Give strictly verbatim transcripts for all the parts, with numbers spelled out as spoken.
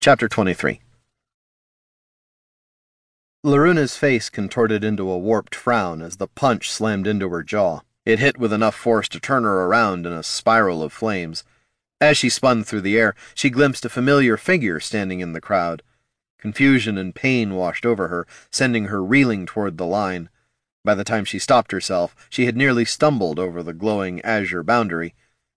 Chapter twenty-three. Laruna's face contorted into a warped frown as the punch slammed into her jaw. It hit with enough force to turn her around in a spiral of flames. As she spun through the air, she glimpsed a familiar figure standing in the crowd. Confusion and pain washed over her, sending her reeling toward the line. By the time she stopped herself, she had nearly stumbled over the glowing azure boundary.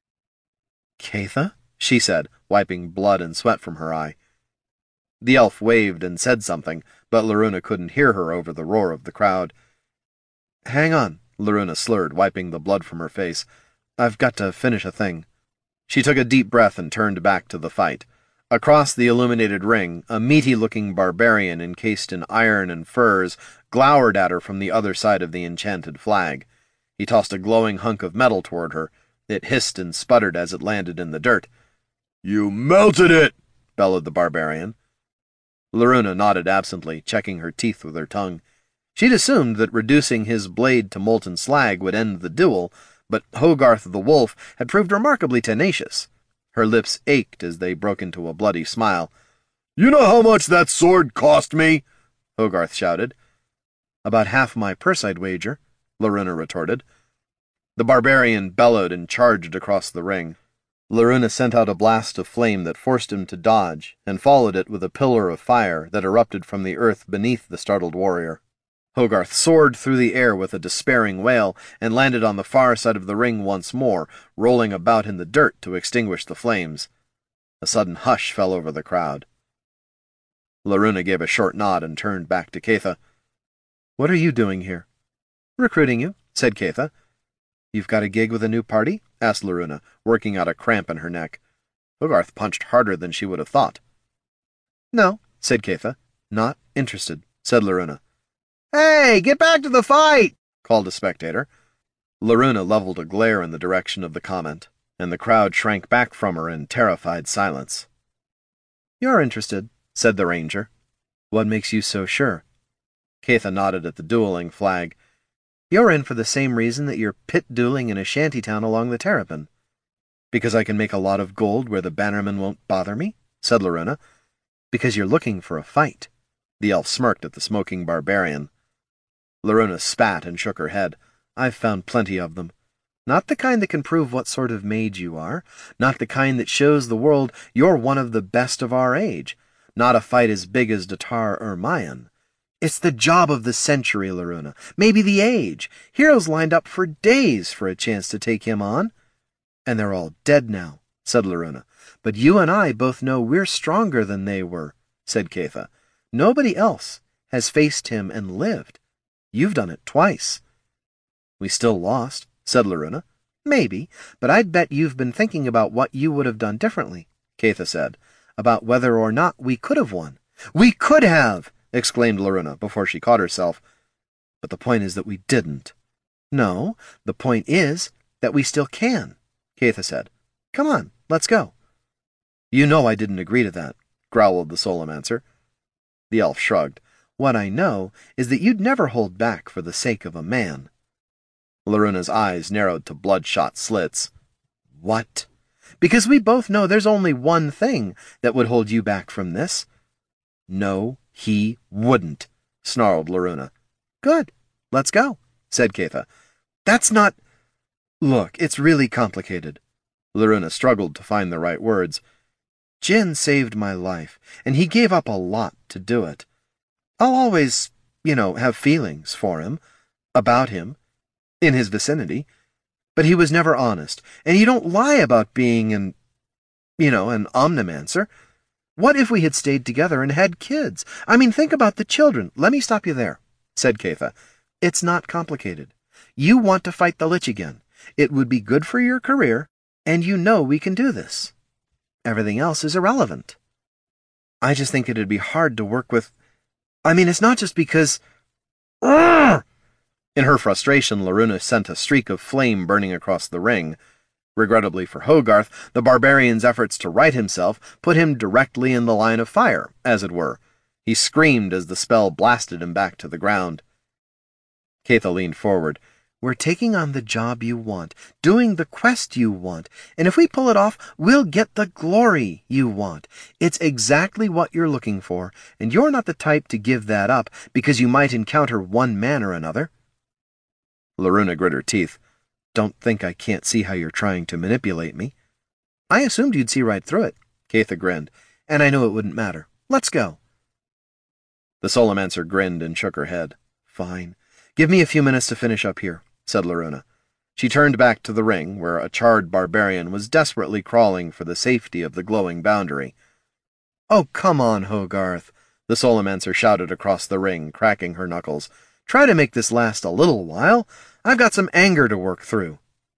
"Catha?" she said, wiping blood and sweat from her eye. The elf waved and said something, but Laruna couldn't hear her over the roar of the crowd. "Hang on," Laruna slurred, wiping the blood from her face. "I've got to finish a thing." She took a deep breath and turned back to the fight. Across the illuminated ring, a meaty-looking barbarian encased in iron and furs glowered at her from the other side of the enchanted flag. He tossed a glowing hunk of metal toward her. It hissed and sputtered as it landed in the dirt. "You melted it!" bellowed the barbarian. Laruna nodded absently, checking her teeth with her tongue. She'd assumed that reducing his blade to molten slag would end the duel, but Hogarth the wolf had proved remarkably tenacious. Her lips ached as they broke into a bloody smile. "You know how much that sword cost me?" Hogarth shouted. "About half my purse, I'd wager," Laruna retorted. The barbarian bellowed and charged across the ring. Laruna sent out a blast of flame that forced him to dodge, and followed it with a pillar of fire that erupted from the earth beneath the startled warrior. Hogarth soared through the air with a despairing wail and landed on the far side of the ring once more, rolling about in the dirt to extinguish the flames. A sudden hush fell over the crowd. Laruna gave a short nod and turned back to Catha. "What are you doing here?" "Recruiting you," said Catha. "You've got a gig with a new party?" asked Laruna, working out a cramp in her neck. Hogarth punched harder than she would have thought. "No," said Catha. "Not interested," said Laruna. "Hey, get back to the fight!" called a spectator. Laruna leveled a glare in the direction of the comment, and the crowd shrank back from her in terrified silence. "You're interested," said the ranger. "What makes you so sure?" Catha nodded at the dueling flag. "You're in for the same reason that you're pit dueling in a shanty town along the Terrapin." "Because I can make a lot of gold where the bannermen won't bother me," said Laruna. "Because you're looking for a fight." The elf smirked at the smoking barbarian. Laruna spat and shook her head. "I've found plenty of them. Not the kind that can prove what sort of mage you are, not the kind that shows the world you're one of the best of our age, not a fight as big as Datar Ermayan. It's the job of the century, Laruna, maybe the age. Heroes lined up for days for a chance to take him on." "And they're all dead now," said Laruna. "But you and I both know we're stronger than they were," said Catha. "Nobody else has faced him and lived. You've done it twice." "We still lost," said Laruna. "Maybe, but I'd bet you've been thinking about what you would have done differently," Catha said, "about whether or not we could have won." "We could have!" exclaimed Laruna before she caught herself. "But the point is that we didn't." "No, the point is that we still can," Catha said. "Come on, let's go." "You know I didn't agree to that," growled the Solomancer. The elf shrugged. "What I know is that you'd never hold back for the sake of a man." Laruna's eyes narrowed to bloodshot slits. "What?" "Because we both know there's only one thing that would hold you back from this." "No, he wouldn't," snarled Laruna. "Good. Let's go," said Catha. "That's not—" "Look, it's really complicated." Laruna struggled to find the right words. "Jin saved my life, and he gave up a lot to do it. I'll always, you know, have feelings for him, about him, in his vicinity. But he was never honest, and you don't lie about being an, you know, an omnimancer. What if we had stayed together and had kids? I mean, think about the children." "Let me stop you there," said Catha. "It's not complicated. You want to fight the Lich again. It would be good for your career, and you know we can do this. Everything else is irrelevant. I just think it'd be hard to work with... I mean, it's not just because... Urgh!" In her frustration, Laruna sent a streak of flame burning across the ring. Regrettably for Hogarth, the barbarian's efforts to right himself put him directly in the line of fire, as it were. He screamed as the spell blasted him back to the ground. Catha leaned forward. We're taking on the job you want, doing the quest you want, and if we pull it off, we'll get the glory you want. It's exactly what you're looking for, and you're not the type to give that up because you might encounter one man or another." Loruna grit her teeth. "Don't think I can't see how you're trying to manipulate me." "I assumed you'd see right through it," Keitha grinned, "and I knew it wouldn't matter. Let's go." The Solomancer grinned and shook her head. "Fine. Give me a few minutes to finish up here," said Loruna. She turned back to the ring, where a charred barbarian was desperately crawling for the safety of the glowing boundary. "Oh, come on, Hogarth," the Solomancer shouted across the ring, cracking her knuckles. "Try to make this last a little while. I've got some anger to work through."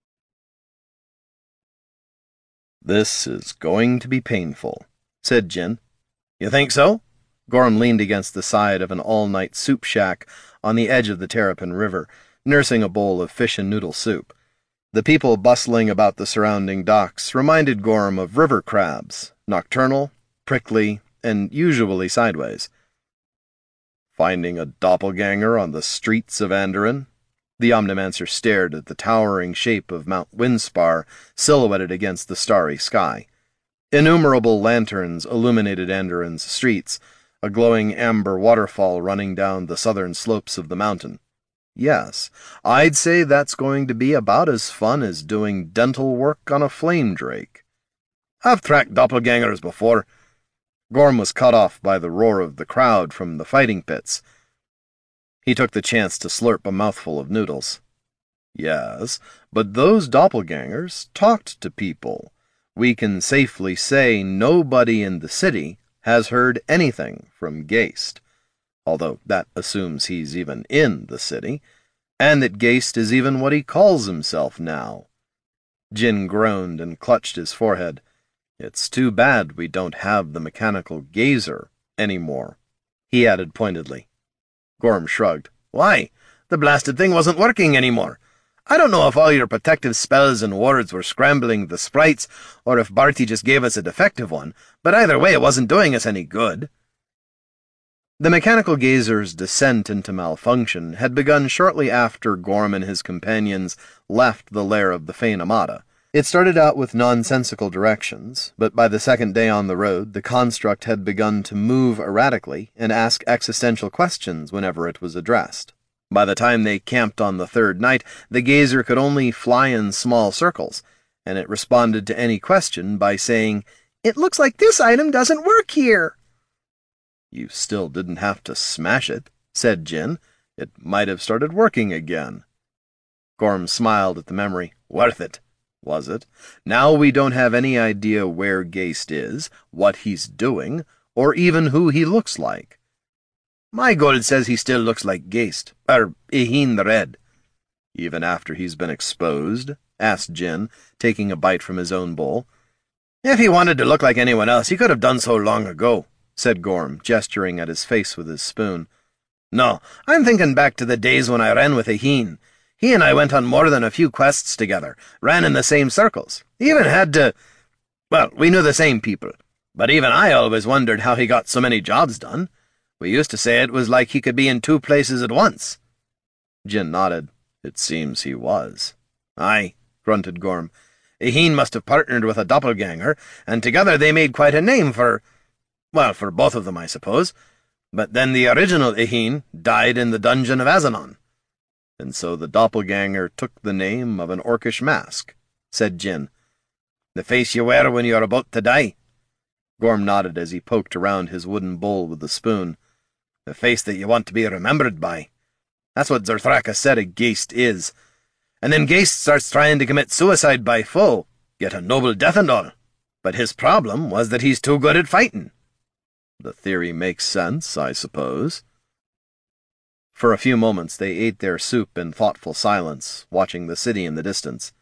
"This is going to be painful," said Jin. "You think so?" Gorm leaned against the side of an all-night soup shack on the edge of the Terrapin River, nursing a bowl of fish and noodle soup. The people bustling about the surrounding docks reminded Gorm of river crabs, nocturnal, prickly, and usually sideways. "Finding a doppelganger on the streets of Andoran?" The Omnimancer stared at the towering shape of Mount Windspar silhouetted against the starry sky. Innumerable lanterns illuminated Andoran's streets, a glowing amber waterfall running down the southern slopes of the mountain. Yes, I'd say that's going to be about as fun as doing dental work on a flame drake. "I've tracked doppelgangers before." Gorm was cut off by the roar of the crowd from the fighting pits. He took the chance to slurp a mouthful of noodles. "Yes, but those doppelgangers talked to people. We can safely say nobody in the city has heard anything from Geist, although that assumes he's even in the city, and that Geist is even what he calls himself now." Jin groaned and clutched his forehead. "It's too bad we don't have the mechanical gazer anymore," he added pointedly. Gorm shrugged. "Why? The blasted thing wasn't working anymore. I don't know if all your protective spells and wards were scrambling the sprites, or if Barty just gave us a defective one, but either way it wasn't doing us any good." The mechanical gazer's descent into malfunction had begun shortly after Gorm and his companions left the lair of the Fain Amata. It started out with nonsensical directions, but by the second day on the road, the construct had begun to move erratically and ask existential questions whenever it was addressed. By the time they camped on the third night, the gazer could only fly in small circles, and it responded to any question by saying, "It looks like this item doesn't work here." "You still didn't have to smash it," said Jin. "It might have started working again." Gorm smiled at the memory. "Worth it, was it? Now we don't have any idea where Geist is, what he's doing, or even who he looks like." "My gold says he still looks like Geist, or Eheen the Red." "Even after he's been exposed?" asked Jin, taking a bite from his own bowl. "If he wanted to look like anyone else, he could have done so long ago," said Gorm, gesturing at his face with his spoon. "No, I'm thinking back to the days when I ran with Eheen. He and I went on more than a few quests together, ran in the same circles, even had to... Well, we knew the same people, but even I always wondered how he got so many jobs done. We used to say it was like he could be in two places at once." Jin nodded. "It seems he was." "Aye," grunted Gorm. "Eheen must have partnered with a doppelganger, and together they made quite a name for... well, for both of them, I suppose. But then the original Eheen died in the dungeon of Azanon." "And so the doppelganger took the name of an orcish mask," said Jin. "The face you wear when you're about to die." Gorm nodded as he poked around his wooden bowl with the spoon. "The face that you want to be remembered by. That's what Zerthraka said a Geist is. And then Geist starts trying to commit suicide by foe, get a noble death and all. But his problem was that he's too good at fighting." "The theory makes sense, I suppose." For a few moments they ate their soup in thoughtful silence, watching the city in the distance.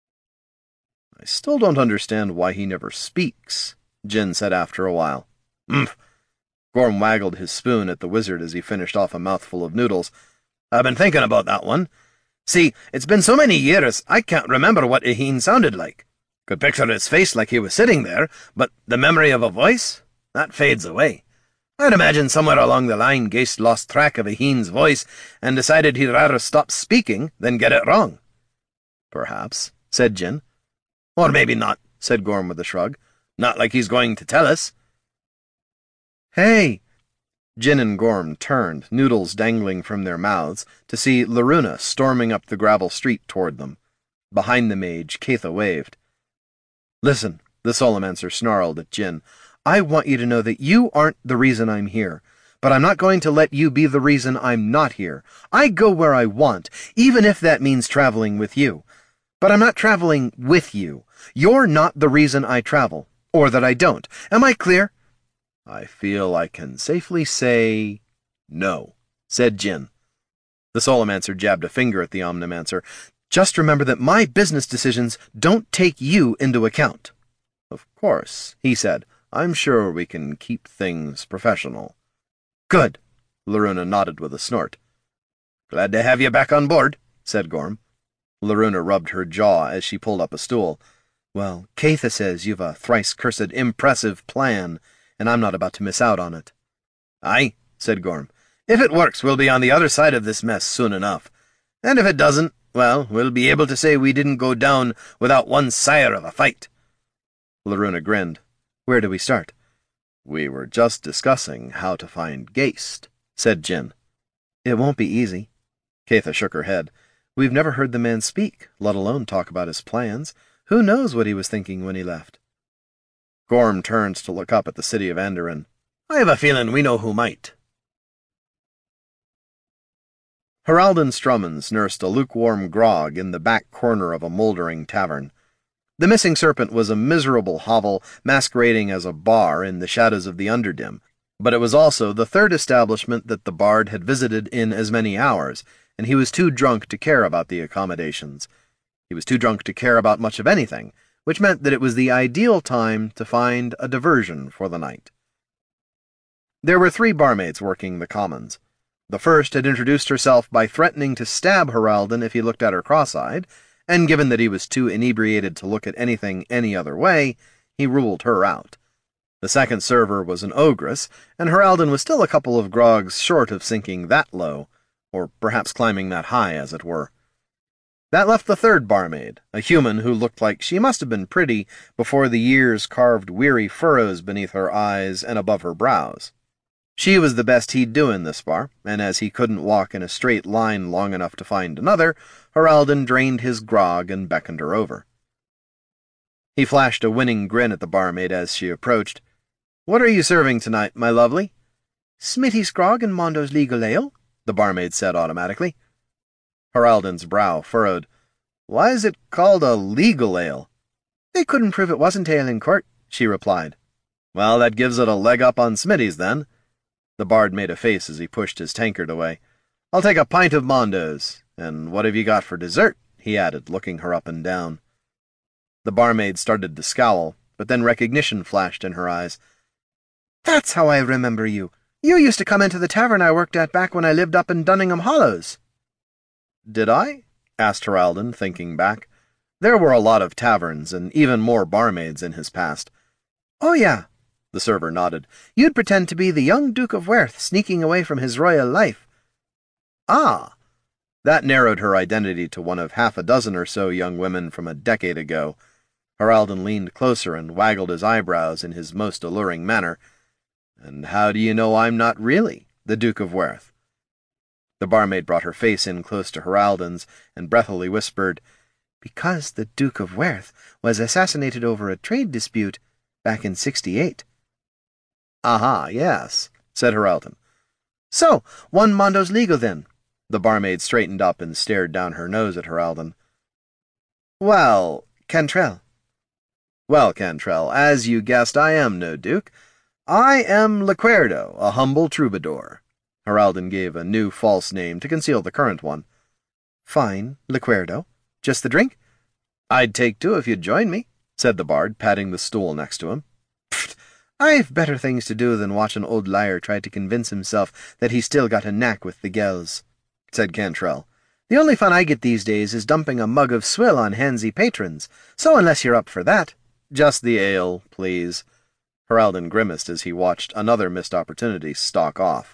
"I still don't understand why he never speaks," Jin said after a while. "Umph." Gorm waggled his spoon at the wizard as he finished off a mouthful of noodles. "I've been thinking about that one. See, it's been so many years, I can't remember what Eheen sounded like. Could picture his face like he was sitting there, but the memory of a voice? That fades away. I'd imagine somewhere along the line Geist lost track of a heen's voice and decided he'd rather stop speaking than get it wrong. Perhaps, said Jin. Or maybe not, said Gorm with a shrug. Not like he's going to tell us. Hey! Jin and Gorm turned, noodles dangling from their mouths, to see Loruna storming up the gravel street toward them. Behind the mage, Keitha waved. Listen, the Solomancer snarled at Jin. I want you to know that you aren't the reason I'm here, but I'm not going to let you be the reason I'm not here. I go where I want, even if that means traveling with you. But I'm not traveling with you. You're not the reason I travel, or that I don't. Am I clear? I feel I can safely say no, said Jin. The Solomancer jabbed a finger at the Omnimancer. Just remember that my business decisions don't take you into account. Of course, he said. I'm sure we can keep things professional. Good, Loruna nodded with a snort. Glad to have you back on board, said Gorm. Loruna rubbed her jaw as she pulled up a stool. Well, Keitha says you've a thrice-cursed impressive plan, and I'm not about to miss out on it. Aye, said Gorm. If it works, we'll be on the other side of this mess soon enough. And if it doesn't, well, we'll be able to say we didn't go down without one sire of a fight. Loruna grinned. Where do we start? We were just discussing how to find Geist, said Jin. It won't be easy. Keitha shook her head. We've never heard the man speak, let alone talk about his plans. Who knows what he was thinking when he left? Gorm turned to look up at the city of Andoran. I have a feeling we know who might. Heraldon Strummins nursed a lukewarm grog in the back corner of a moldering tavern. The Missing Serpent was a miserable hovel masquerading as a bar in the shadows of the Underdim, but it was also the third establishment that the bard had visited in as many hours, and he was too drunk to care about the accommodations. He was too drunk to care about much of anything, which meant that it was the ideal time to find a diversion for the night. There were three barmaids working the commons. The first had introduced herself by threatening to stab Heraldon if he looked at her cross-eyed, and given that he was too inebriated to look at anything any other way, he ruled her out. The second server was an ogress, and Heraldon was still a couple of grogs short of sinking that low, or perhaps climbing that high, as it were. That left the third barmaid, a human who looked like she must have been pretty before the years carved weary furrows beneath her eyes and above her brows. She was the best he'd do in this bar, and as he couldn't walk in a straight line long enough to find another, Heraldon drained his grog and beckoned her over. He flashed a winning grin at the barmaid as she approached. "What are you serving tonight, my lovely?" "Smitty's grog and Mondo's legal ale," the barmaid said automatically. Heraldon's brow furrowed. "Why is it called a legal ale?" "They couldn't prove it wasn't ale in court," she replied. "Well, that gives it a leg up on Smitty's, then." The bard made a face as he pushed his tankard away. "I'll take a pint of Mondo's. And what have you got for dessert?" he added, looking her up and down. The barmaid started to scowl, but then recognition flashed in her eyes. "That's how I remember you. You used to come into the tavern I worked at back when I lived up in Dunningham Hollows." "Did I?" asked Heraldon, thinking back. There were a lot of taverns and even more barmaids in his past. "Oh, yeah," the server nodded. "You'd pretend to be the young Duke of Werth sneaking away from his royal life." "Ah!" That narrowed her identity to one of half a dozen or so young women from a decade ago. Heraldon leaned closer and waggled his eyebrows in his most alluring manner. "And how do you know I'm not really the Duke of Werth?" The barmaid brought her face in close to Heraldon's and breathily whispered, "Because the Duke of Werth was assassinated over a trade dispute back in sixty-eight. "Aha, yes," said Heraldon. "So, one Mondo's legal, then?" The barmaid straightened up and stared down her nose at Heraldon. "Well, Cantrell." "Well, Cantrell, as you guessed, I am no duke. I am Laquerdo, a humble troubadour." Heraldon gave a new false name to conceal the current one. "Fine, Laquerdo. Just the drink?" "I'd take two if you'd join me," said the bard, patting the stool next to him. "Pfft, I've better things to do than watch an old liar try to convince himself that he's still got a knack with the gels," said Cantrell. "The only fun I get these days is dumping a mug of swill on handsy patrons, so unless you're up for that—" "Just the ale, please." Heraldon grimaced as he watched another missed opportunity stalk off.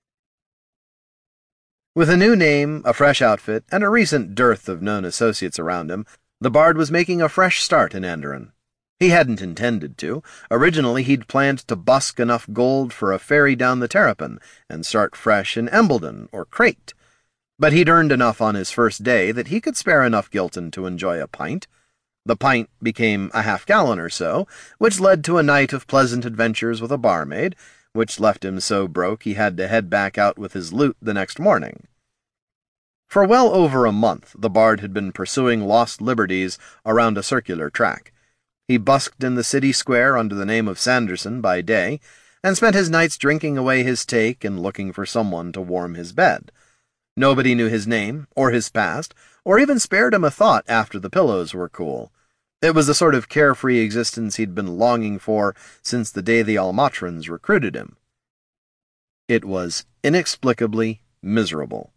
With a new name, a fresh outfit, and a recent dearth of known associates around him, the Bard was making a fresh start in Andoran. He hadn't intended to. Originally, he'd planned to busk enough gold for a ferry down the Terrapin and start fresh in Embledon or Crate. But he'd earned enough on his first day that he could spare enough Gilton to enjoy a pint. The pint became a half-gallon or so, which led to a night of pleasant adventures with a barmaid, which left him so broke he had to head back out with his loot the next morning. For well over a month, the Bard had been pursuing lost liberties around a circular track. He busked in the city square under the name of Sanderson by day, and spent his nights drinking away his take and looking for someone to warm his bed. Nobody knew his name, or his past, or even spared him a thought after the pillows were cool. It was the sort of carefree existence he'd been longing for since the day the Almatrans recruited him. It was inexplicably miserable.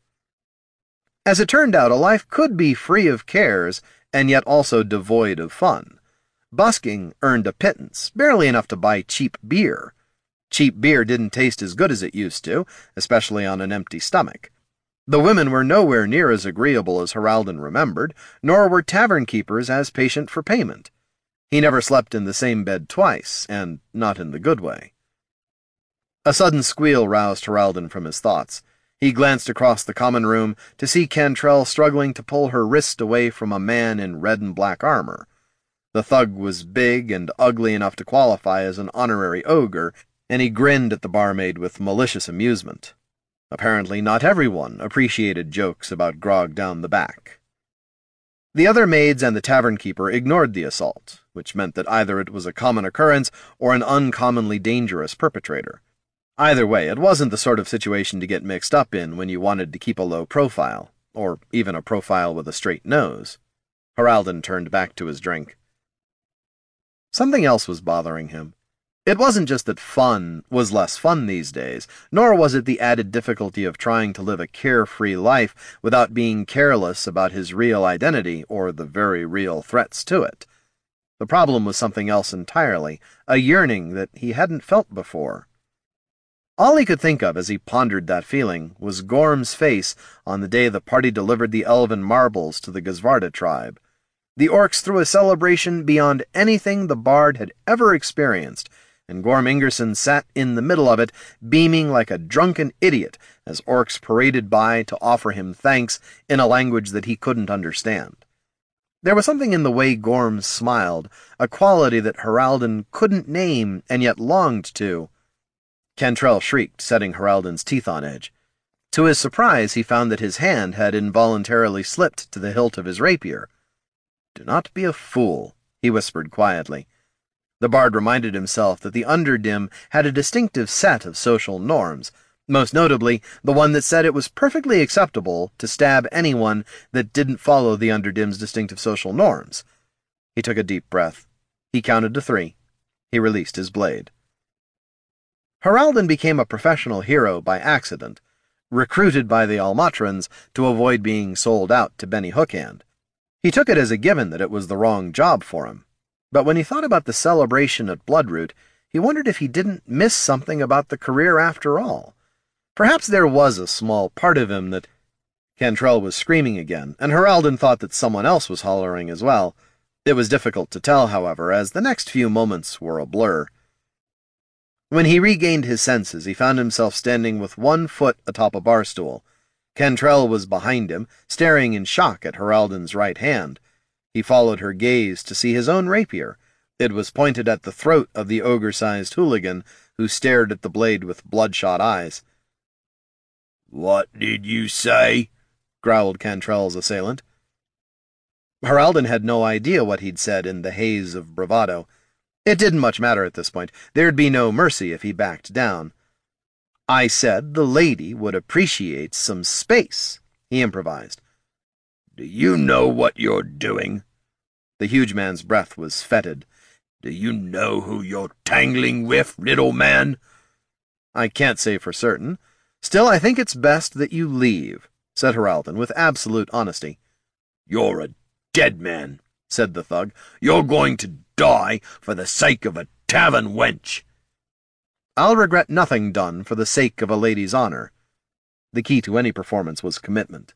As it turned out, a life could be free of cares, and yet also devoid of fun. Busking earned a pittance, barely enough to buy cheap beer. Cheap beer didn't taste as good as it used to, especially on an empty stomach. The women were nowhere near as agreeable as Heraldon remembered, nor were tavern keepers as patient for payment. He never slept in the same bed twice, and not in the good way. A sudden squeal roused Heraldon from his thoughts. He glanced across the common room to see Cantrell struggling to pull her wrist away from a man in red and black armor. The thug was big and ugly enough to qualify as an honorary ogre, and he grinned at the barmaid with malicious amusement. Apparently not everyone appreciated jokes about grog down the back. The other maids and the tavern keeper ignored the assault, which meant that either it was a common occurrence or an uncommonly dangerous perpetrator. Either way, it wasn't the sort of situation to get mixed up in when you wanted to keep a low profile, or even a profile with a straight nose. Heraldon turned back to his drink. Something else was bothering him. It wasn't just that fun was less fun these days, nor was it the added difficulty of trying to live a carefree life without being careless about his real identity or the very real threats to it. The problem was something else entirely, a yearning that he hadn't felt before. All he could think of as he pondered that feeling was Gorm's face on the day the party delivered the elven marbles to the Gazvarda tribe. The orcs threw a celebration beyond anything the Bard had ever experienced, and Gorm Ingerson sat in the middle of it, beaming like a drunken idiot as orcs paraded by to offer him thanks in a language that he couldn't understand. There was something in the way Gorm smiled, a quality that Heraldon couldn't name and yet longed to. Cantrell shrieked, setting Heraldon's teeth on edge. To his surprise, he found that his hand had involuntarily slipped to the hilt of his rapier. "Do not be a fool," he whispered quietly. The Bard reminded himself that the Underdim had a distinctive set of social norms, most notably the one that said it was perfectly acceptable to stab anyone that didn't follow the Underdim's distinctive social norms. He took a deep breath. He counted to three. He released his blade. Heraldon became a professional hero by accident, recruited by the Almatrans to avoid being sold out to Benny Hookhand. He took it as a given that it was the wrong job for him. But when he thought about the celebration at Bloodroot, he wondered if he didn't miss something about the career after all. Perhaps there was a small part of him that... Cantrell was screaming again, and Heraldon thought that someone else was hollering as well. It was difficult to tell, however, as the next few moments were a blur. When he regained his senses, he found himself standing with one foot atop a bar stool. Cantrell was behind him, staring in shock at Heraldon's right hand. He followed her gaze to see his own rapier. It was pointed at the throat of the ogre-sized hooligan, who stared at the blade with bloodshot eyes. "What did you say?" growled Cantrell's assailant. Heraldon had no idea what he'd said in the haze of bravado. It didn't much matter at this point. There'd be no mercy if he backed down. "I said the lady would appreciate some space," he improvised. "Do you know what you're doing?" The huge man's breath was fetid. "Do you know who you're tangling with, little man?" "I can't say for certain. Still, I think it's best that you leave," said Heraldon with absolute honesty. "You're a dead man," said the thug. "You're going to die for the sake of a tavern wench." I'll regret nothing done for the sake of a lady's honor. The key to any performance was commitment.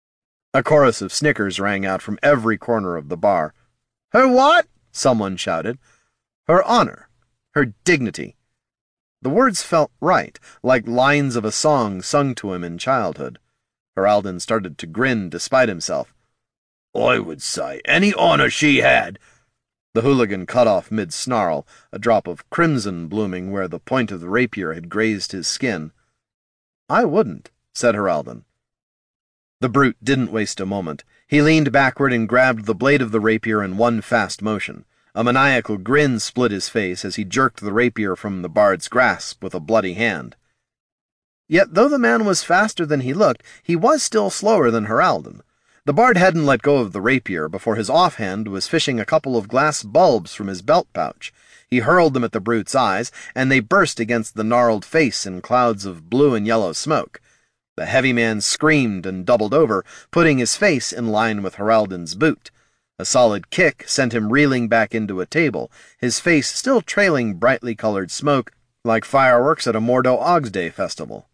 A chorus of snickers rang out from every corner of the bar. "Her what?" someone shouted. "Her honor. Her dignity." The words felt right, like lines of a song sung to him in childhood. Heraldon started to grin despite himself. "I would say any honor she had." The hooligan cut off mid-snarl, a drop of crimson blooming where the point of the rapier had grazed his skin. "I wouldn't," said Heraldon. The brute didn't waste a moment. He leaned backward and grabbed the blade of the rapier in one fast motion. A maniacal grin split his face as he jerked the rapier from the bard's grasp with a bloody hand. Yet though the man was faster than he looked, he was still slower than Heraldon. The bard hadn't let go of the rapier before his offhand was fishing a couple of glass bulbs from his belt pouch. He hurled them at the brute's eyes, and they burst against the gnarled face in clouds of blue and yellow smoke. The heavy man screamed and doubled over, putting his face in line with Heraldon's boot. A solid kick sent him reeling back into a table, his face still trailing brightly colored smoke like fireworks at a Mordo Ogs Day festival.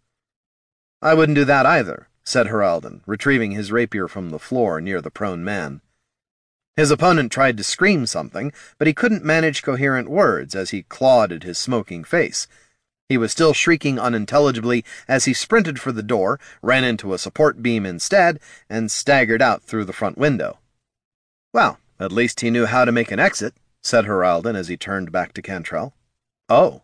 "I wouldn't do that either," said Heraldon, retrieving his rapier from the floor near the prone man. His opponent tried to scream something, but he couldn't manage coherent words as he clawed at his smoking face. He was still shrieking unintelligibly as he sprinted for the door, ran into a support beam instead, and staggered out through the front window. "Well, at least he knew how to make an exit," said Heraldon as he turned back to Cantrell. "Oh."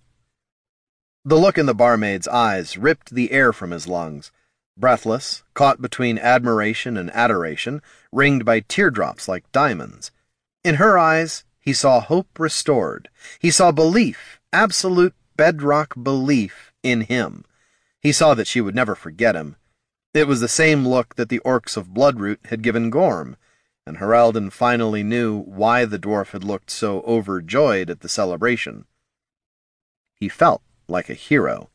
The look in the barmaid's eyes ripped the air from his lungs. Breathless, caught between admiration and adoration, ringed by teardrops like diamonds. In her eyes, he saw hope restored. He saw belief, absolute bedrock belief in him. He saw that she would never forget him. It was the same look that the orcs of Bloodroot had given Gorm, and Heraldon finally knew why the dwarf had looked so overjoyed at the celebration. He felt like a hero.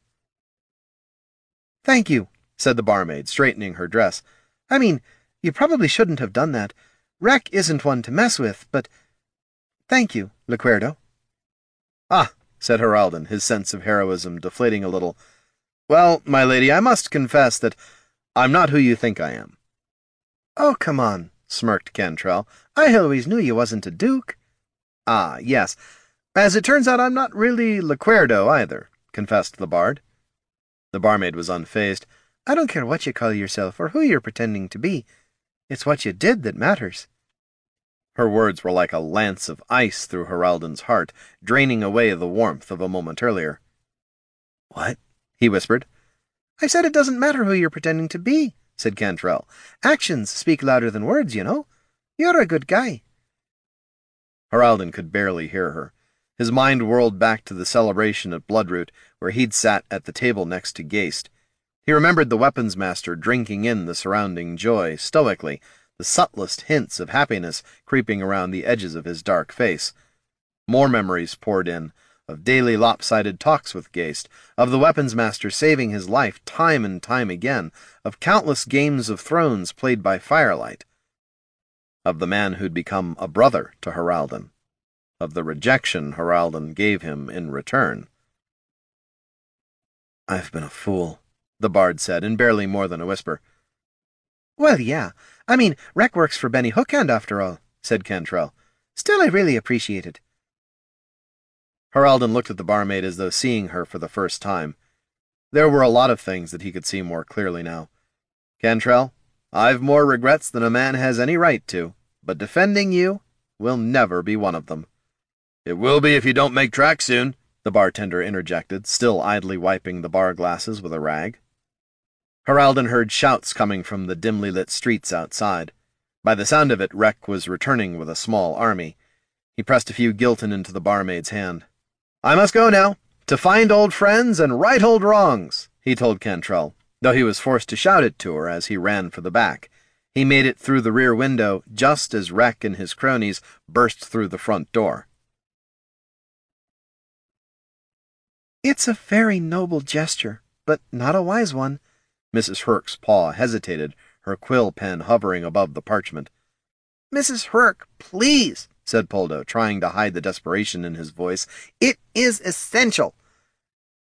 "Thank you," said the barmaid, straightening her dress. "I mean, you probably shouldn't have done that. Rek isn't one to mess with, but... Thank you, Laquerdo." "Ah," said Heraldon, his sense of heroism deflating a little. "Well, my lady, I must confess that I'm not who you think I am." "Oh, come on," smirked Cantrell. "I always knew you wasn't a duke." "Ah, yes. As it turns out, I'm not really Laquerdo either," confessed the bard. The barmaid was unfazed. "I don't care what you call yourself or who you're pretending to be. It's what you did that matters." Her words were like a lance of ice through Heraldon's heart, draining away the warmth of a moment earlier. "What?" he whispered. "I said it doesn't matter who you're pretending to be," said Cantrell. "Actions speak louder than words, you know. You're a good guy." Heraldon could barely hear her. His mind whirled back to the celebration at Bloodroot, where he'd sat at the table next to Geist. He remembered the weapons master drinking in the surrounding joy stoically, the subtlest hints of happiness creeping around the edges of his dark face. More memories poured in, of daily lopsided talks with Geist, of the weapons master saving his life time and time again, of countless games of thrones played by firelight, of the man who'd become a brother to Heraldon, of the rejection Heraldon gave him in return. "I've been a fool," the bard said, in barely more than a whisper. "Well, yeah. I mean, Rek works for Benny Hookhand, after all," said Cantrell. "Still, I really appreciate it." Heraldon looked at the barmaid as though seeing her for the first time. There were a lot of things that he could see more clearly now. "Cantrell, I've more regrets than a man has any right to, but defending you will never be one of them." "It will be if you don't make tracks soon," the bartender interjected, still idly wiping the bar glasses with a rag. Heraldon heard shouts coming from the dimly lit streets outside. By the sound of it, Rek was returning with a small army. He pressed a few giltin into the barmaid's hand. "I must go now, to find old friends and right old wrongs," he told Cantrell, though he was forced to shout it to her as he ran for the back. He made it through the rear window just as Rek and his cronies burst through the front door. "It's a very noble gesture, but not a wise one." Missus Herc's paw hesitated, her quill pen hovering above the parchment. "Missus Herc, please," said Poldo, trying to hide the desperation in his voice. "It is essential."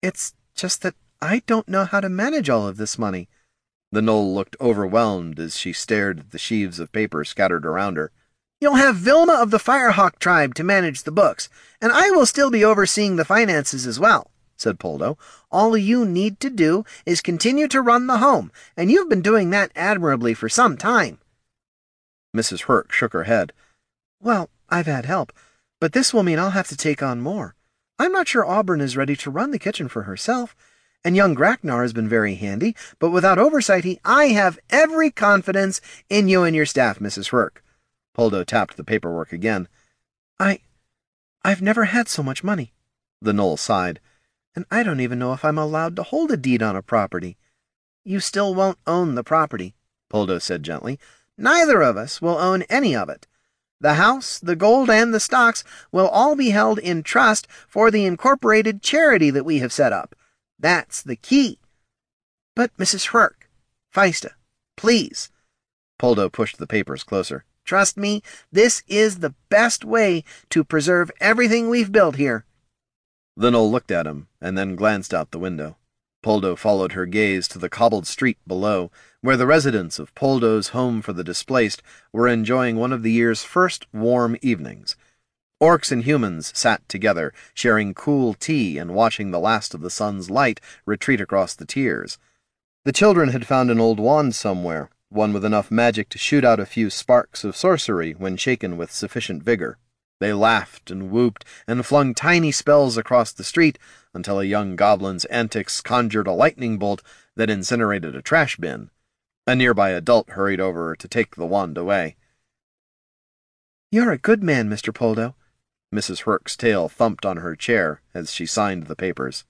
It's just that I don't know how to manage all of this money. The Knoll looked overwhelmed as she stared at the sheaves of paper scattered around her. You'll have Vilma of the Firehawk tribe to manage the books, and I will still be overseeing the finances as well, said Poldo. All you need to do is continue to run the home, and you've been doing that admirably for some time. Missus Herc shook her head. Well, I've had help, but this will mean I'll have to take on more. I'm not sure Auburn is ready to run the kitchen for herself, and young Graknar has been very handy, but without oversight he... I have every confidence in you and your staff, Missus Herc. Poldo tapped the paperwork again. I... I've never had so much money. The Knoll sighed. And I don't even know if I'm allowed to hold a deed on a property. You still won't own the property, Poldo said gently. Neither of us will own any of it. The house, the gold, and the stocks will all be held in trust for the incorporated charity that we have set up. That's the key. But, Missus Herc, Feista, please. Poldo pushed the papers closer. Trust me, this is the best way to preserve everything we've built here. The Knoll looked at him, and then glanced out the window. Poldo followed her gaze to the cobbled street below, where the residents of Poldo's Home for the Displaced were enjoying one of the year's first warm evenings. Orcs and humans sat together, sharing cool tea and watching the last of the sun's light retreat across the tiers. The children had found an old wand somewhere, one with enough magic to shoot out a few sparks of sorcery when shaken with sufficient vigor. They laughed and whooped and flung tiny spells across the street until a young goblin's antics conjured a lightning bolt that incinerated a trash bin. A nearby adult hurried over to take the wand away. You're a good man, Mister Poldo. Missus Herc's tail thumped on her chair as she signed the papers.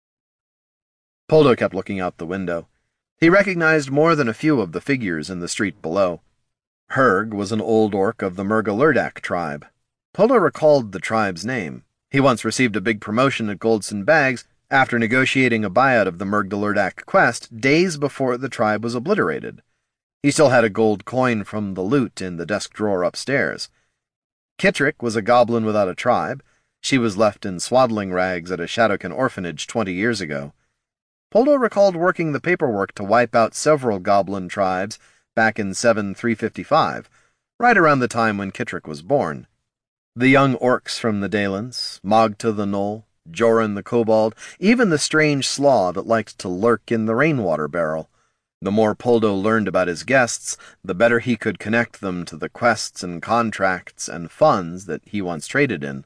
Poldo kept looking out the window. He recognized more than a few of the figures in the street below. Herg was an old orc of the Murgalurdak tribe. Poldo recalled the tribe's name. He once received a big promotion at Goldson Bags after negotiating a buyout of the Murgalurdak quest days before the tribe was obliterated. He still had a gold coin from the loot in the desk drawer upstairs. Kittrick was a goblin without a tribe. She was left in swaddling rags at a Shadowkin orphanage twenty years ago. Poldo recalled working the paperwork to wipe out several goblin tribes back in seven three fifty-five, right around the time when Kittrick was born. The young orcs from the Dalens, Mogta the Knoll, Joran the Kobold, even the strange slaw that liked to lurk in the rainwater barrel. The more Poldo learned about his guests, the better he could connect them to the quests and contracts and funds that he once traded in.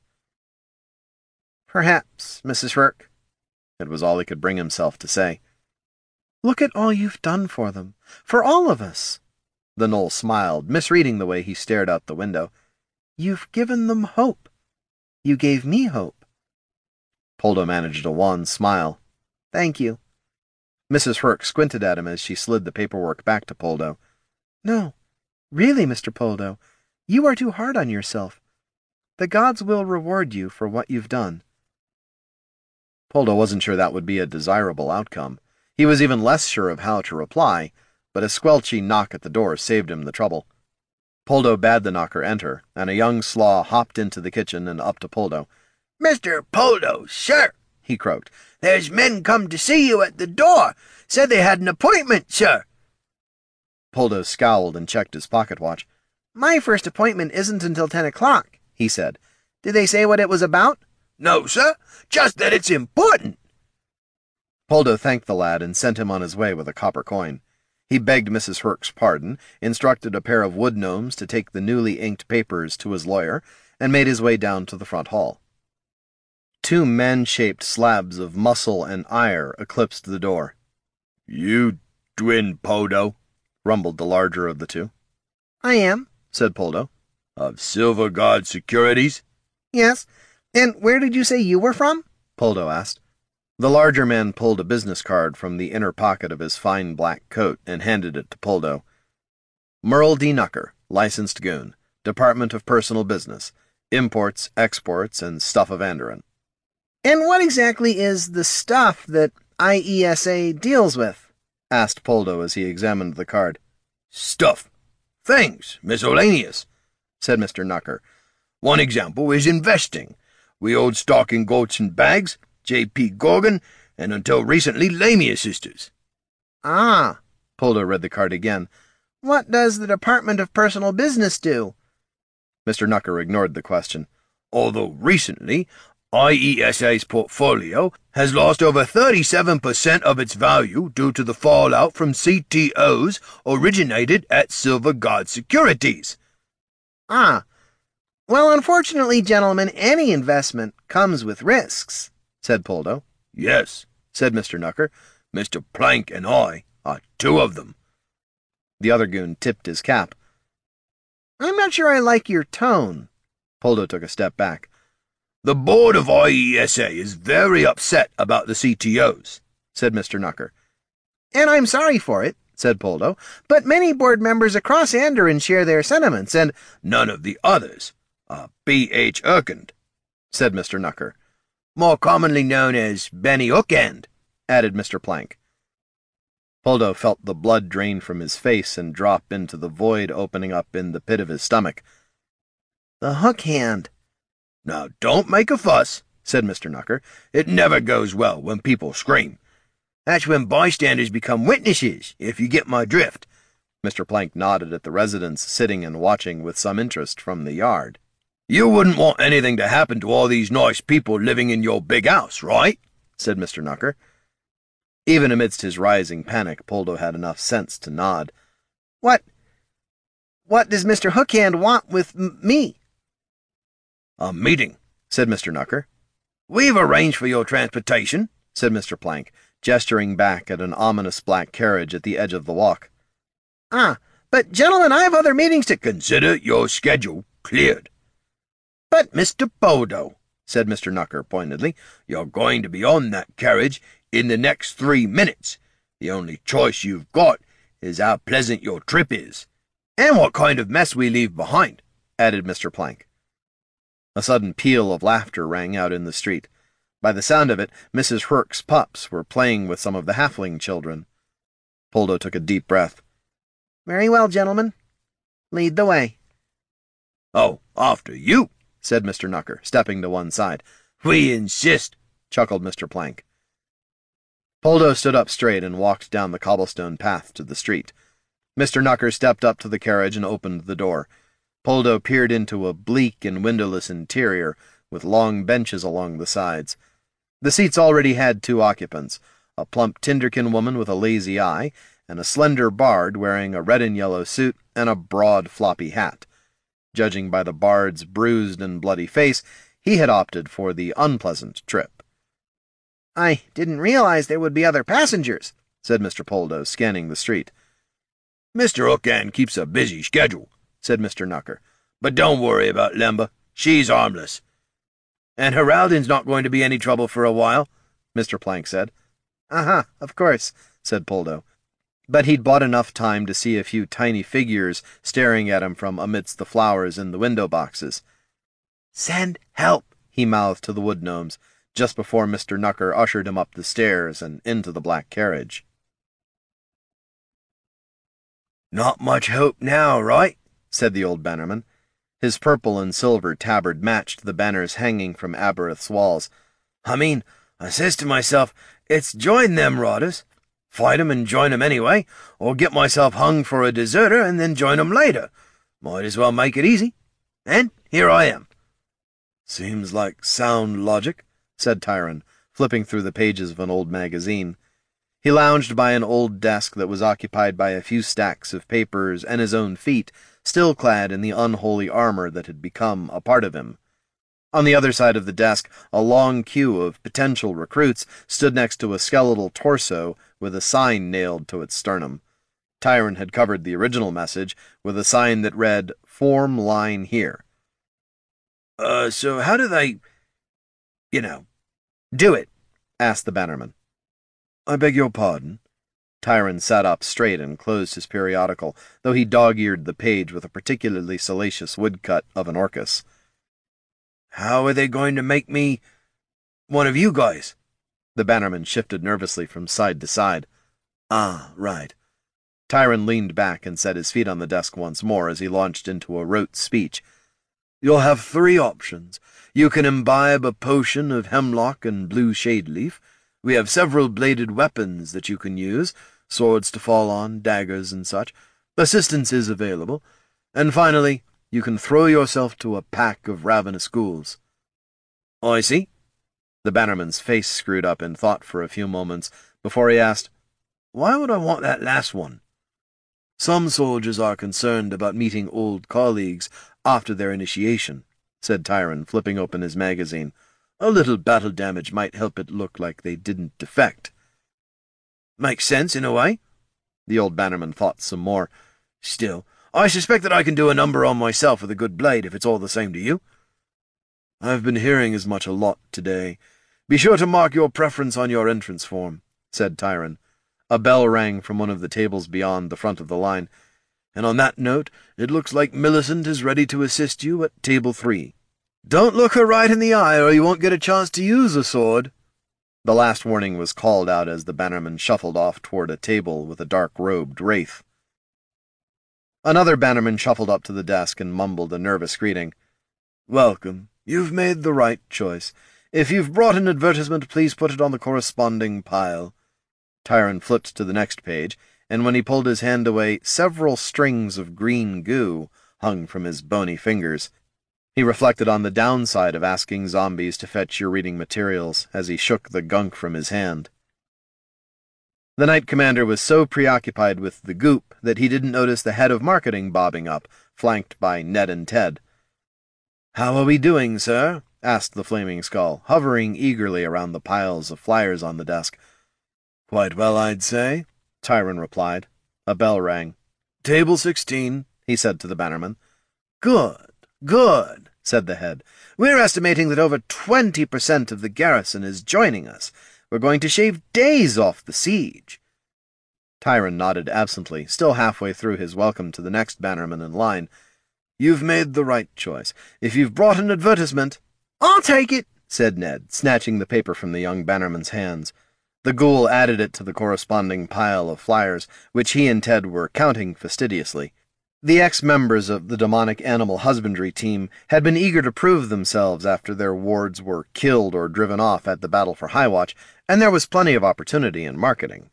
Perhaps, Missus Herc. It was all he could bring himself to say. Look at all you've done for them, for all of us. The Knoll smiled, misreading the way he stared out the window. You've given them hope. You gave me hope. Poldo managed a wan smile. Thank you. Missus Herc squinted at him as she slid the paperwork back to Poldo. No, really, Mister Poldo, you are too hard on yourself. The gods will reward you for what you've done. Poldo wasn't sure that would be a desirable outcome. He was even less sure of how to reply, but a squelchy knock at the door saved him the trouble. Poldo bade the knocker enter, and a young slaw hopped into the kitchen and up to Poldo. Mister Poldo, sir, he croaked. There's men come to see you at the door. Said they had an appointment, sir. Poldo scowled and checked his pocket watch. My first appointment isn't until ten o'clock, he said. Did they say what it was about? No, sir, just that it's important. Poldo thanked the lad and sent him on his way with a copper coin. He begged Missus Herc's pardon, instructed a pair of wood gnomes to take the newly inked papers to his lawyer, and made his way down to the front hall. Two man-shaped slabs of muscle and ire eclipsed the door. You Dwin Poldo, rumbled the larger of the two. I am, said Poldo. Of Silver Guard Securities? Yes. And where did you say you were from? Poldo asked. The larger man pulled a business card from the inner pocket of his fine black coat and handed it to Poldo. Merle D. Nucker, licensed goon, Department of Personal Business, Imports, Exports, and Stuff of Andoran. And what exactly is the stuff that I E S A deals with? Asked Poldo as he examined the card. Stuff. Things. Miscellaneous, said Mister Nucker. One example is investing. We hold stock in Goldson Bags, J P Gorgon, and until recently Lamia Sisters. Ah, Poldo read the card again. What does the Department of Personal Business do? Mister Knucker ignored the question. Although recently, I E S A's portfolio has lost over thirty-seven percent of its value due to the fallout from C T Os originated at Silver Guard Securities. Ah. Well, unfortunately, gentlemen, any investment comes with risks, said Poldo. Yes, said Mister Knucker. Mister Plank and I are two of them. The other goon tipped his cap. I'm not sure I like your tone. Poldo took a step back. The board of I E S A is very upset about the C T Os, said Mister Knucker. And I'm sorry for it, said Poldo, but many board members across Andoran share their sentiments, and none of the others are B H Urkand, said Mister Knucker. More commonly known as Benny Hookend, added Mister Plank. Poldo felt the blood drain from his face and drop into the void opening up in the pit of his stomach. The hook hand. Now, don't make a fuss, said Mister Knucker. It never goes well when people scream. That's when bystanders become witnesses, if you get my drift. Mister Plank nodded at the residents sitting and watching with some interest from the yard. You wouldn't want anything to happen to all these nice people living in your big house, right? Said Mister Knucker. Even amidst his rising panic, Poldo had enough sense to nod. What? What does Mister Hookhand want with m me? A meeting, said Mister Knucker. We've arranged for your transportation, said Mister Plank, gesturing back at an ominous black carriage at the edge of the walk. Ah, but gentlemen, I have other meetings to— Consider your schedule cleared. But, Mister Poldo, said Mister Knucker pointedly, you're going to be on that carriage in the next three minutes. The only choice you've got is how pleasant your trip is. And what kind of mess we leave behind, added Mister Plank. A sudden peal of laughter rang out in the street. By the sound of it, Missus Hurk's pups were playing with some of the halfling children. Poldo took a deep breath. Very well, gentlemen. Lead the way. Oh, after you, said Mister Knucker, stepping to one side. We insist, chuckled Mister Plank. Poldo stood up straight and walked down the cobblestone path to the street. Mister Knucker stepped up to the carriage and opened the door. Poldo peered into a bleak and windowless interior with long benches along the sides. The seats already had two occupants, a plump Tinderkin woman with a lazy eye, and a slender bard wearing a red and yellow suit and a broad floppy hat. Judging by the bard's bruised and bloody face, he had opted for the unpleasant trip. I didn't realize there would be other passengers, said Mister Poldo, scanning the street. Mister Hookand keeps a busy schedule, said Mister Knucker. But don't worry about Lemba. She's harmless. And Heraldin's not going to be any trouble for a while, Mister Plank said. Uh-huh, of course, said Poldo. But he'd bought enough time to see a few tiny figures staring at him from amidst the flowers in the window boxes. Send help, he mouthed to the wood gnomes, just before Mister Knucker ushered him up the stairs and into the black carriage. Not much hope now, right? Said the old bannerman. His purple and silver tabard matched the banners hanging from Aberth's walls. I mean, I says to myself, it's join them rotters. Fight 'em and join 'em anyway, or get myself hung for a deserter and then join 'em later. Might as well make it easy. And here I am. Seems like sound logic, said Tyron, flipping through the pages of an old magazine. He lounged by an old desk that was occupied by a few stacks of papers and his own feet, still clad in the unholy armor that had become a part of him. On the other side of the desk, a long queue of potential recruits stood next to a skeletal torso with a sign nailed to its sternum. Tyron had covered the original message with a sign that read, "Form line here." Uh, so how do they, you know, do it? Asked the bannerman. I beg your pardon? Tyron sat up straight and closed his periodical, though he dog-eared the page with a particularly salacious woodcut of an orcus. How are they going to make me one of you guys? The bannerman shifted nervously from side to side. Ah, right. Tyron leaned back and set his feet on the desk once more as he launched into a rote speech. You'll have three options. You can imbibe a potion of hemlock and blue shade leaf, We have several bladed weapons that you can use, swords to fall on, daggers and such. Assistance is available. And finally, you can throw yourself to a pack of ravenous ghouls. I see. The bannerman's face screwed up in thought for a few moments before he asked, Why would I want that last one? Some soldiers are concerned about meeting old colleagues after their initiation, said Tyron, flipping open his magazine. A little battle damage might help it look like they didn't defect. Makes sense, in a way. The old bannerman thought some more. Still, I suspect that I can do a number on myself with a good blade if it's all the same to you. I've been hearing as much a lot today. Be sure to mark your preference on your entrance form, said Tyron. A bell rang from one of the tables beyond the front of the line. And on that note, it looks like Millicent is ready to assist you at table three. Don't look her right in the eye, or you won't get a chance to use a sword. The last warning was called out as the bannerman shuffled off toward a table with a dark-robed wraith. Another bannerman shuffled up to the desk and mumbled a nervous greeting. Welcome. You've made the right choice. If you've brought an advertisement, please put it on the corresponding pile. Tyron flipped to the next page, and when he pulled his hand away, several strings of green goo hung from his bony fingers. He reflected on the downside of asking zombies to fetch your reading materials as he shook the gunk from his hand. The Knight Commander was so preoccupied with the goop that he didn't notice the head of marketing bobbing up, flanked by Ned and Ted. How are we doing, sir? Asked the Flaming Skull, hovering eagerly around the piles of flyers on the desk. Quite well, I'd say, Tyron replied. A bell rang. Table sixteen, he said to the bannerman. Good. Good, said the head. We're estimating that over twenty percent of the garrison is joining us. We're going to shave days off the siege. Tyron nodded absently, still halfway through his welcome to the next bannerman in line. You've made the right choice. If you've brought an advertisement— I'll take it, said Ned, snatching the paper from the young bannerman's hands. The ghoul added it to the corresponding pile of flyers, which he and Ted were counting fastidiously. The ex-members of the demonic animal husbandry team had been eager to prove themselves after their wards were killed or driven off at the Battle for Highwatch, and there was plenty of opportunity in marketing.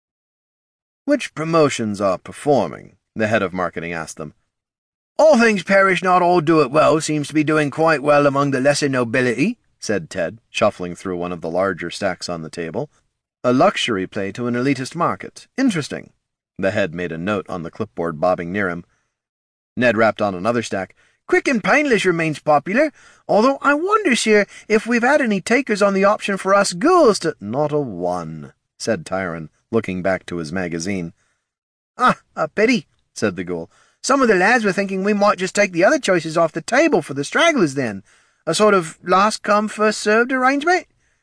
Which promotions are performing? The head of marketing asked them. All things perish, not all do it well, seems to be doing quite well among the lesser nobility, said Ted, shuffling through one of the larger stacks on the table. A luxury play to an elitist market. Interesting. The head made a note on the clipboard bobbing near him. Ned rapped on another stack. Quick and painless remains popular, although I wonder, sir, if we've had any takers on the option for us ghouls to— Not a one, said Tyron, looking back to his magazine. Ah, a pity, said the ghoul. Some of the lads were thinking we might just take the other choices off the table for the stragglers then. A sort of last-come, first-served arrangement?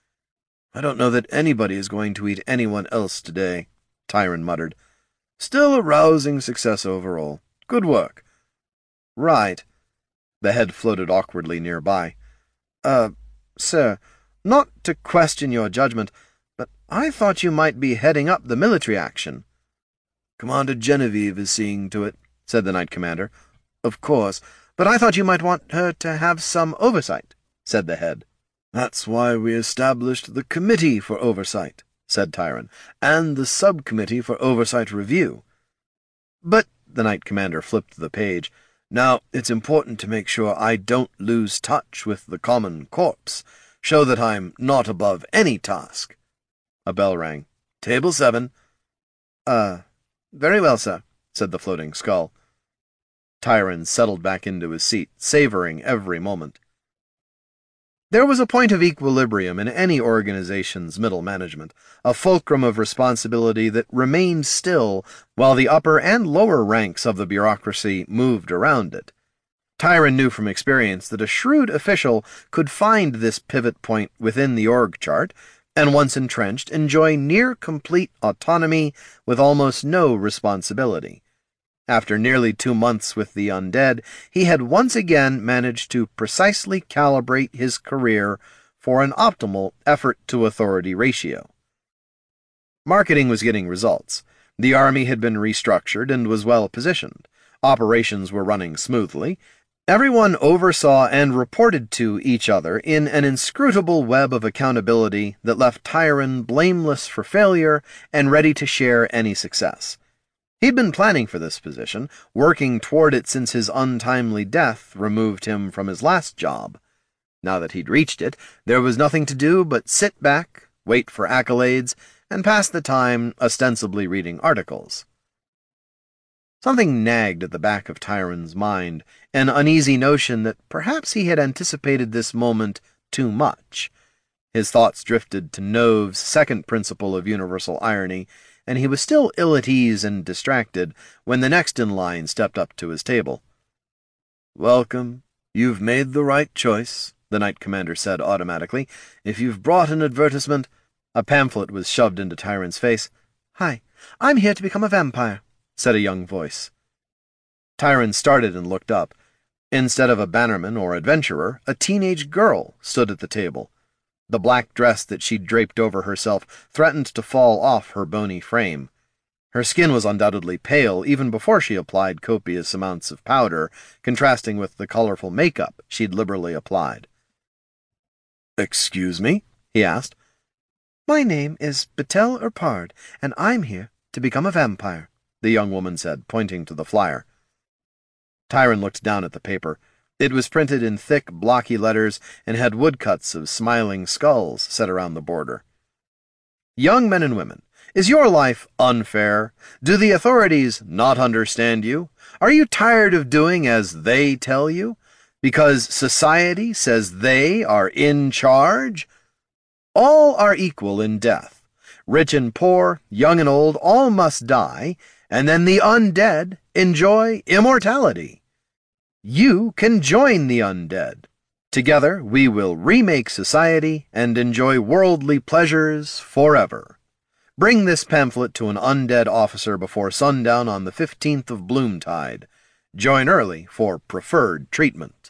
I don't know that anybody is going to eat anyone else today, Tyron muttered. Still a rousing success overall. Good work. Right. The head floated awkwardly nearby. Uh, sir, not to question your judgment, but I thought you might be heading up the military action. Commander Genevieve is seeing to it, said the Knight Commander. Of course, but I thought you might want her to have some oversight, said the head. That's why we established the Committee for Oversight, said Tyron, and the Subcommittee for Oversight Review. But, the Knight Commander flipped the page, now it's important to make sure I don't lose touch with the common corpse, show that I'm not above any task. A bell rang. Table seven. Uh, very well, sir, said the floating skull. Tyron settled back into his seat, savoring every moment. There was a point of equilibrium in any organization's middle management, a fulcrum of responsibility that remained still while the upper and lower ranks of the bureaucracy moved around it. Tyron knew from experience that a shrewd official could find this pivot point within the org chart, and once entrenched, enjoy near-complete autonomy with almost no responsibility. After nearly two months with the undead, he had once again managed to precisely calibrate his career for an optimal effort-to-authority ratio. Marketing was getting results. The army had been restructured and was well positioned. Operations were running smoothly, Everyone oversaw and reported to each other in an inscrutable web of accountability that left Tyron blameless for failure and ready to share any success. He'd been planning for this position, working toward it since his untimely death removed him from his last job. Now that he'd reached it, there was nothing to do but sit back, wait for accolades, and pass the time ostensibly reading articles. Something nagged at the back of Tyron's mind, an uneasy notion that perhaps he had anticipated this moment too much. His thoughts drifted to Nove's second principle of universal irony, and he was still ill at ease and distracted when the next in line stepped up to his table. "Welcome. You've made the right choice," the Knight Commander said automatically. "If you've brought an advertisement—" A pamphlet was shoved into Tyron's face. "Hi, I'm here to become a vampire," said a young voice. Tyron started and looked up. Instead of a bannerman or adventurer, a teenage girl stood at the table. The black dress that she'd draped over herself threatened to fall off her bony frame. Her skin was undoubtedly pale even before she applied copious amounts of powder, contrasting with the colorful makeup she'd liberally applied. "Excuse me?" he asked. "My name is Betel Urpard, and I'm here to become a vampire," the young woman said, pointing to the flyer. Tyron looked down at the paper. It was printed in thick, blocky letters and had woodcuts of smiling skulls set around the border. "Young men and women, is your life unfair? Do the authorities not understand you? Are you tired of doing as they tell you? Because society says they are in charge? All are equal in death. Rich and poor, young and old, all must die, and then the undead enjoy immortality. You can join the undead. Together we will remake society and enjoy worldly pleasures forever. Bring this pamphlet to an undead officer before sundown on the fifteenth of Bloomtide. Join early for preferred treatment."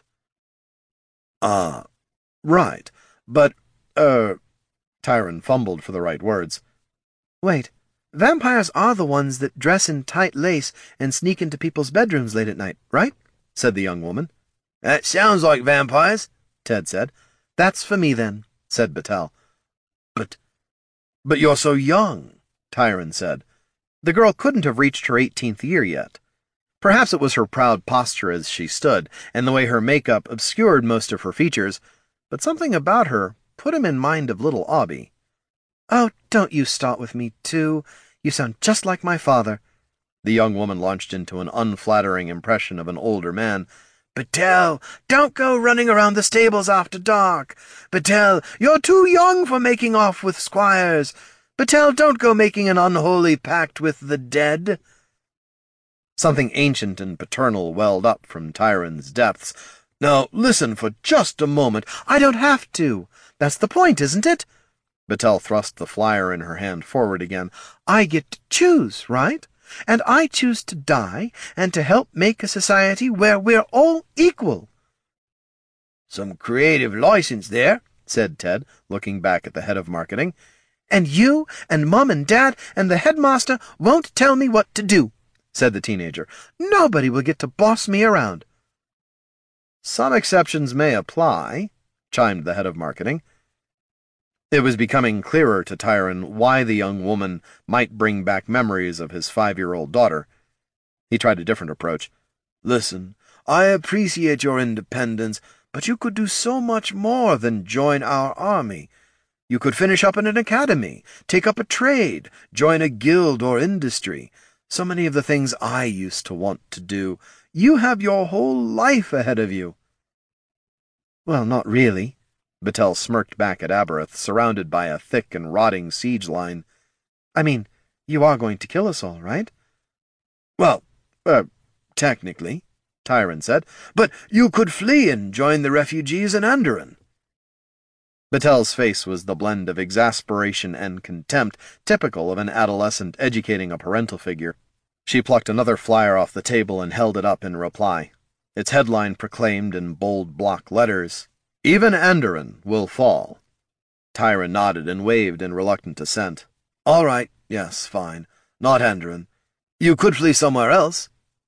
Ah, uh, right. But, er... Tyron fumbled for the right words. "Wait, vampires are the ones that dress in tight lace and sneak into people's bedrooms late at night, right?" said the young woman. "That sounds like vampires," Ted said. "That's for me, then," said Betel. But, but you're so young," Tyron said. The girl couldn't have reached her eighteenth year yet. Perhaps it was her proud posture as she stood, and the way her makeup obscured most of her features, but something about her put him in mind of little Aubie. "Oh, don't you start with me, too. You sound just like my father." The young woman launched into an unflattering impression of an older man. "Betel, don't go running around the stables after dark. Betel, you're too young for making off with squires. Betel, don't go making an unholy pact with the dead." Something ancient and paternal welled up from Tyron's depths. "Now, listen for just a moment." "I don't have to. That's the point, isn't it?" Betel thrust the flyer in her hand forward again. "I get to choose, right? And I choose to die and to help make a society where we're all equal." "Some creative license there," said Ted, looking back at the head of marketing. "And you and Mum and Dad and the headmaster won't tell me what to do," said the teenager. "Nobody will get to boss me around." "Some exceptions may apply," chimed the head of marketing. It was becoming clearer to Tyron why the young woman might bring back memories of his five-year-old daughter. He tried a different approach. "Listen, I appreciate your independence, but you could do so much more than join our army. You could finish up in an academy, take up a trade, join a guild or industry. So many of the things I used to want to do. You have your whole life ahead of you." "Well, not really." Betel smirked back at Aberth, surrounded by a thick and rotting siege line. "I mean, you are going to kill us all, right?" "Well, er, uh, technically," Tyron said. "But you could flee and join the refugees in Andoran." Betel's face was the blend of exasperation and contempt typical of an adolescent educating a parental figure. She plucked another flyer off the table and held it up in reply. Its headline proclaimed in bold block letters, "Even Andoran will fall." Tyron nodded and waved in reluctant assent. "All right, yes, fine. Not Andoran. You could flee somewhere else."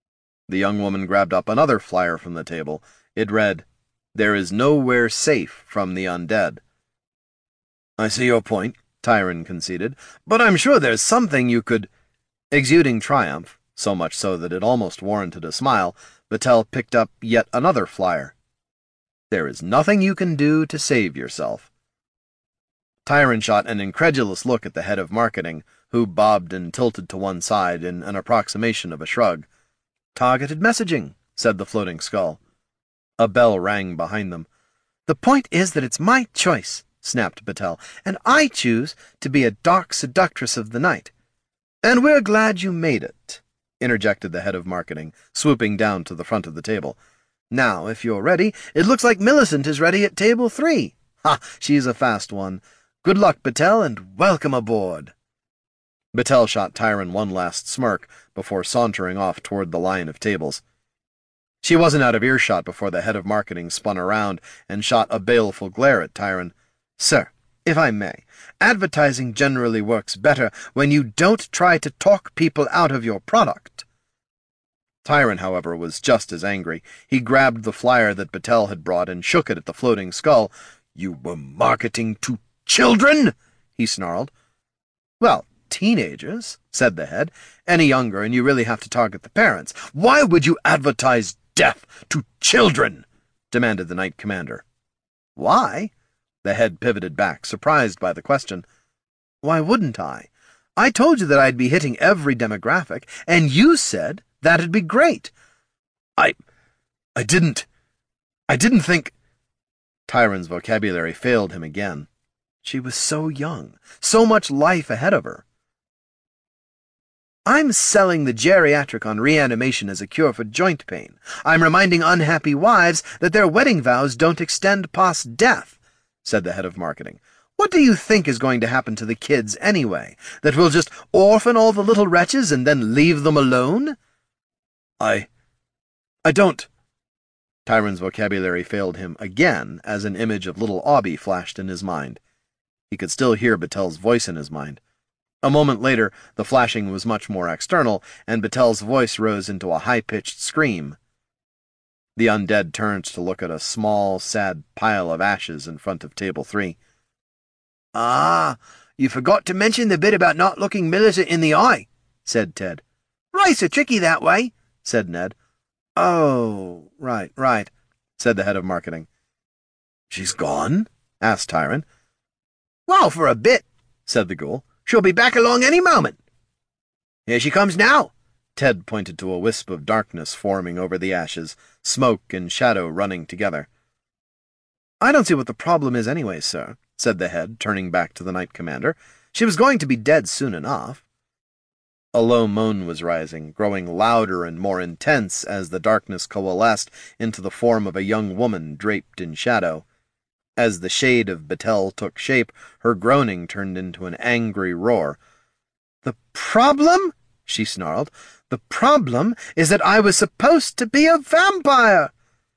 The young woman grabbed up another flyer from the table. It read, "There is nowhere safe from the undead." "I see your point," Tyron conceded, "but I'm sure there's something you could—" Exuding triumph, so much so that it almost warranted a smile, Battelle picked up yet another flyer. "There is nothing you can do to save yourself." Tyron shot an incredulous look at the head of marketing, who bobbed and tilted to one side in an approximation of a shrug. "Targeted messaging," said the floating skull. A bell rang behind them. "The point is that it's my choice," snapped Battelle, "and I choose to be a dark seductress of the night." "And we're glad you made it," interjected the head of marketing, swooping down to the front of the table. "Now, if you're ready, it looks like Millicent is ready at table three. Ha! She's a fast one. Good luck, Battelle, and welcome aboard." Battelle shot Tyron one last smirk before sauntering off toward the line of tables. She wasn't out of earshot before the head of marketing spun around and shot a baleful glare at Tyron. "Sir, if I may, advertising generally works better when you don't try to talk people out of your product." Tyron, however, was just as angry. He grabbed the flyer that Battelle had brought and shook it at the floating skull. "You were marketing to children?" he snarled. "Well, teenagers," said the head. "Any younger, and you really have to target the parents." "Why would you advertise death to children?" demanded the Knight Commander. "Why?" The head pivoted back, surprised by the question. "Why wouldn't I? I told you that I'd be hitting every demographic, and you said that'd be great." I... I didn't... I didn't think... Tyron's vocabulary failed him again. She was so young, so much life ahead of her. "I'm selling the geriatric on reanimation as a cure for joint pain. I'm reminding unhappy wives that their wedding vows don't extend past death," said the head of marketing. "What do you think is going to happen to the kids anyway? That we'll just orphan all the little wretches and then leave them alone?" I... I don't... Tyron's vocabulary failed him again as an image of little Aubie flashed in his mind. He could still hear Battelle's voice in his mind. A moment later, the flashing was much more external, and Battelle's voice rose into a high-pitched scream. The undead turned to look at a small, sad pile of ashes in front of table three. "Ah, you forgot to mention the bit about not looking Millicent in the eye," said Ted. "Right so tricky that way," said Ned. "Oh, right, right," said the head of marketing. "She's gone?" asked Tyron. "Well, for a bit," said the ghoul. "She'll be back along any moment. Here she comes now." Ted pointed to a wisp of darkness forming over the ashes, smoke and shadow running together. "I don't see what the problem is anyway, sir," said the head, turning back to the Knight Commander. "She was going to be dead soon enough." A low moan was rising, growing louder and more intense as the darkness coalesced into the form of a young woman draped in shadow. As the shade of Battelle took shape, her groaning turned into an angry roar. "The problem?" she snarled. "The problem is that I was supposed to be a vampire!"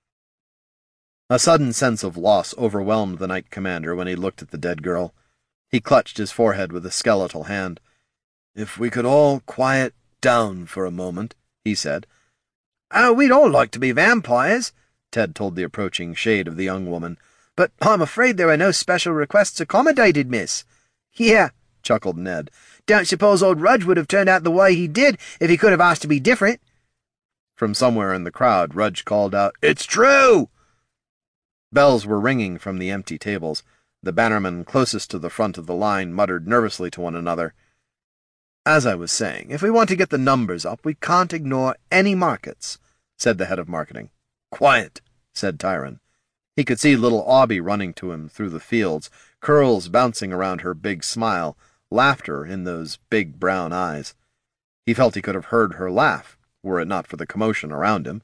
A sudden sense of loss overwhelmed the Knight Commander when he looked at the dead girl. He clutched his forehead with a skeletal hand. "If we could all quiet down for a moment," he said. "Oh, we'd all like to be vampires," Ted told the approaching shade of the young woman. "But I'm afraid there are no special requests accommodated, miss." "Yeah," chuckled Ned. "Don't suppose old Rudge would have turned out the way he did if he could have asked to be different." From somewhere in the crowd, Rudge called out, "It's true!" Bells were ringing from the empty tables. The bannermen closest to the front of the line muttered nervously to one another. "As I was saying, if we want to get the numbers up, we can't ignore any markets," said the head of marketing. "Quiet," said Tyron. He could see little Aubie running to him through the fields, curls bouncing around her big smile, laughter in those big brown eyes. He felt he could have heard her laugh, were it not for the commotion around him.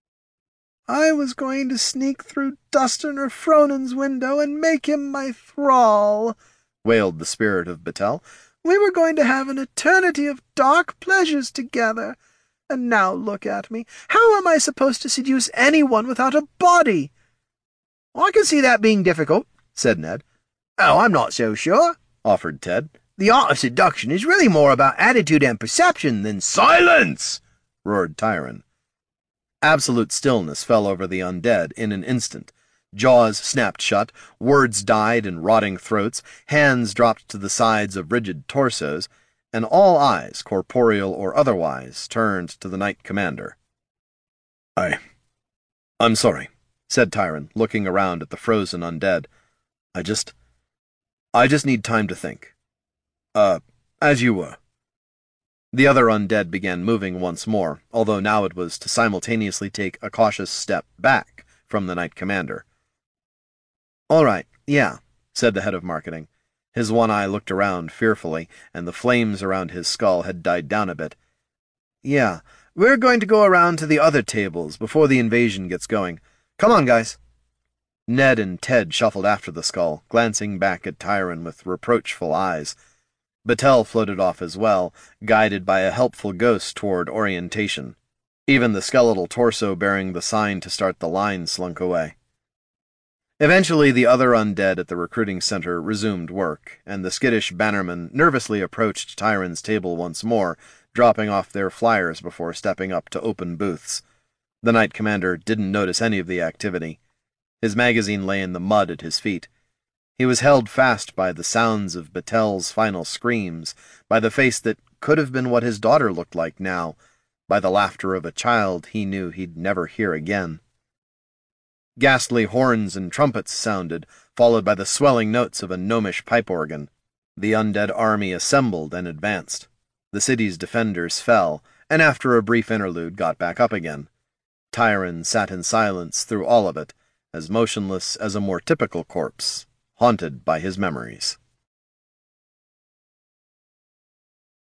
"I was going to sneak through Dustin or Fronan's window and make him my thrall," wailed the spirit of Battelle. "We were going to have an eternity of dark pleasures together. And now look at me. How am I supposed to seduce anyone without a body?" "I can see that being difficult," said Ned. "Oh, I'm not so sure," offered Ted. "The art of seduction is really more about attitude and perception than—" "Silence!" roared Tyron. Absolute stillness fell over the undead in an instant. Jaws snapped shut, words died in rotting throats, hands dropped to the sides of rigid torsos, and all eyes, corporeal or otherwise, turned to the Knight Commander. I... I'm sorry, said Tyron, looking around at the frozen undead. I just... I just need time to think. Uh, as you were. The other undead began moving once more, although now it was to simultaneously take a cautious step back from the Knight Commander. All right, yeah, said the head of marketing. His one eye looked around fearfully, and the flames around his skull had died down a bit. Yeah, we're going to go around to the other tables before the invasion gets going. Come on, guys. Ned and Ted shuffled after the skull, glancing back at Tyron with reproachful eyes. Battelle floated off as well, guided by a helpful ghost toward orientation. Even the skeletal torso bearing the sign to start the line slunk away. Eventually, the other undead at the recruiting center resumed work, and the skittish bannermen nervously approached Tyron's table once more, dropping off their flyers before stepping up to open booths. The Knight Commander didn't notice any of the activity. His magazine lay in the mud at his feet. He was held fast by the sounds of Battelle's final screams, by the face that could have been what his daughter looked like now, by the laughter of a child he knew he'd never hear again. Ghastly horns and trumpets sounded, followed by the swelling notes of a gnomish pipe organ. The undead army assembled and advanced. The city's defenders fell, and after a brief interlude got back up again. Tyron sat in silence through all of it, as motionless as a more typical corpse, haunted by his memories.